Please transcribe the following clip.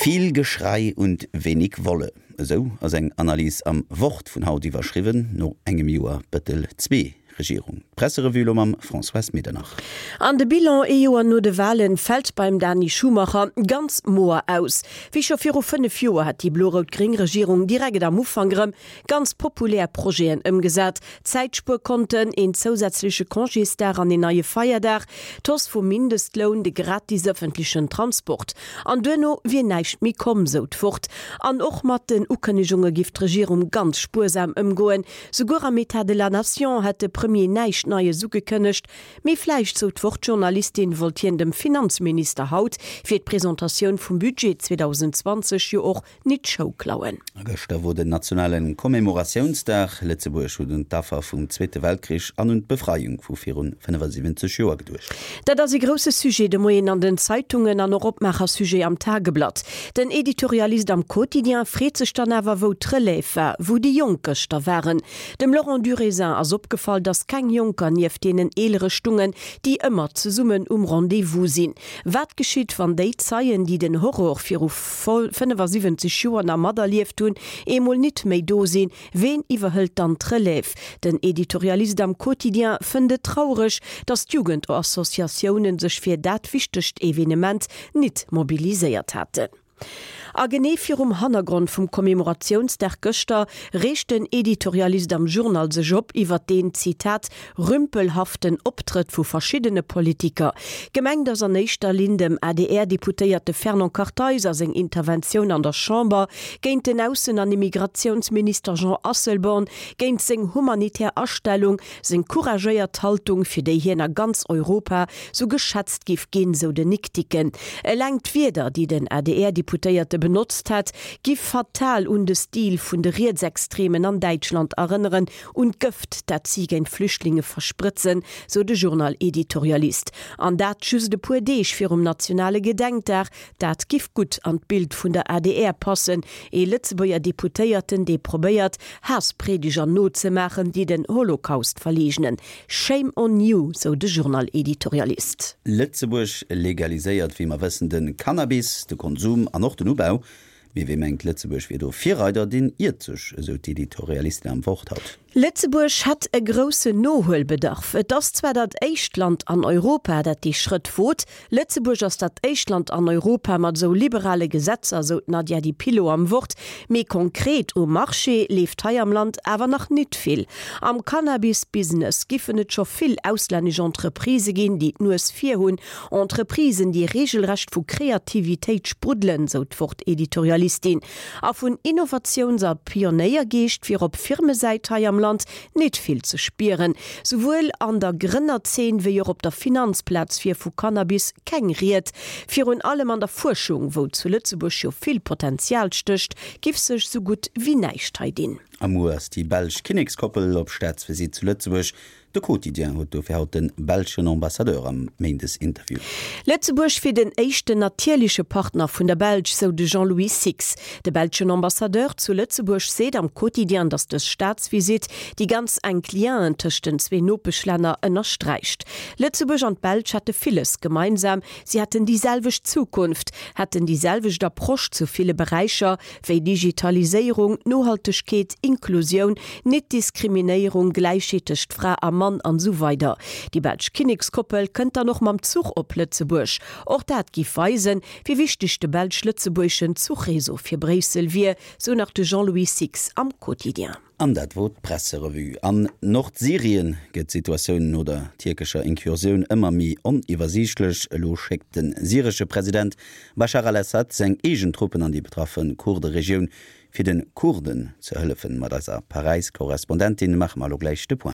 Viel Geschrei und wenig Wolle. So als eng Analyse am Wort vun Haut iwwerschriwen no engem Joer Bëttel 2 Regierung. Presserevue am François Medernach. An de Bilan EU an no de Wahlen fällt beim Dani Schumacher ganz moer aus. Wie schon 5 Joer hat die Blo-Rot-Grün-Regierung direkt am Ufangrem ganz populär Projekten umgesat. Zeitspurkonten in zusätzliche Congéster an den neue Feierdach, tos vu Mindestlohn de gratis öffentlichen Transport. An dënno wie neicht mi kom so fort. An och mat den Ukraine Giftregierung ganz spursam umgoen. Sogar am Etat de la Nation hat de Premier neicht neue Suche kënnecht, méi fleich zo d'Wortjournalistin voltieren dem Finanzminister haut fir d'Präsentation vum Budget 2020 jo och net Show klauen. Gëster wo den nationalen Kommemorationsdag Lettzeburg hu den Daffer vum Zweite Weltkrieg an und Befreiung vu 75 Joer gedurcht. Dat as e grosse Sujet de Moien an den Zeitungen an Europmacher Sujet am Tageblatt. Den Editorialist am Quotidien freet sech dann awer wo d'Relève, wo die Junkerster waren. Dem Laurent Durésin as opgefallen, dass kein Junker nief denen elere Stungen, die immer zu summen Rendezvous sinn. Wat geschieht van déi Zeien, die den Horror fir 75 Joer am Mader lief tun, emol nit méi do sinn, wen iwwerhëlt dann Trelève. Den Editorialist am Quotidien fënde traurig, dass Jugendassoziationen sech fir dat wichtigcht Evenement nit mobiliséiert hatten. A Genefir Hannergrund vum Kommemorationsdag Göster recht den Editorialist am Journal se Job iwwer den Zitat rümpelhaften Optritt vu verschiedene Politiker. Gemeng ass an neichter Lindem ADR-Deputéierte Fernand Carthays as eng Intervention an der Chamber géint den Aussen an Immigrationsminister Jean Asselborn géint seg humanitär Erstellung seg couragéiert Haltung fir déi hinnner ganz Europa so geschätzt gif gin so de Niktiken. Lengt wieder, die den ADR-Deputéierte benutzt hat, gif fatal und de Stil vun de Rechtsextremen an Deutschland erinnern und gëft dat sie gen Flüchtlinge verspritzen, so de Journal-Editorialist. An dat schüss de puedeich fir nationale Gedenktag, dat gif gut an Bild vun der ADR passen, Letzebauer Deputéierten de probéiert, Hassprediger Not ze machen, die den Holocaust verlegenen. Shame on you, so de Journal-Editorialist. Lettzeburg legaliséiert, wie man wissen, den Cannabis, de Konsum an noch den Ubau, wie mengt Lettzeburg wie do 4 Reiter den Irzech, so die Editorialisten am Wort hat. Lettzeburg hat e grosse Noholbedarf. Das zwar dat Eichtland an Europa, dat die Schritt fot. Lettzeburg ass dat Eichtland an Europa mat so liberale Gesetzer, so Nadja die Pilo am Wort, mé konkret Marché lebt hei am Land awer noch net viel. Am Cannabis-Business giffen et schon viel ausländische Entreprise gin, die nues 4 hunn, Entreprisen, die regelrecht vu Kreativitéit sprudlen, so d'Wort Editorialistin. A vun Innovationser Pioneiergeest fir op Firmeseit hei am Land nicht viel zu spieren. Sowohl an der Gründerzehn wie auch auf der Finanzplatz für Cannabis kengriert. Für und allem an der Forschung, wo zu Lützeburg schon viel Potenzial stöcht, gibt sich so gut wie Neichtheit. Amur ist die Belsch Königskoppel ob Staatsvisit zu Lützeburg. Der Quotidien hat dafür den belgischen Ambassadeur am Mendes Interview. Lützeburg für den ersten natürlichen Partner von der Belg, so de Jean-Louis Six. Der belgische Ambassadeur zu Lützeburg sieht am Quotidien, dass das Staatsvisit die ganz ein Klient zwischen den 2 Nopelschländer unterstreicht. Lützeburg und Belg hatten vieles gemeinsam. Sie hatten dieselbe Zukunft, hatten dieselbe Approche zu vielen Bereichen wie Digitalisierung, Nachhaltigkeit, Inklusion, Nicht-Diskriminierung, Gleichheit, Frau am Mann an so weiter. Die Belsch Königskoppel könnt da noch mam Zug op Lützeburg. Auch dat gif weisen, wie wichtig de Belsch Lützeburgschen Zugreso fir Bresel wie, so nach de Jean-Louis Six am Quotidien. An dat Wort Presserevue. An Nordsyrien geht Situationen oder türkischer Inkursion immer mi uniwwersichtlech. Lo schickt den syrische Präsident Bashar al-Assad seg egen Truppen an die betroffenen Kurdenregion für den Kurden zu helfen. Mat als Paris-Korrespondentin mach mal gleich de Point.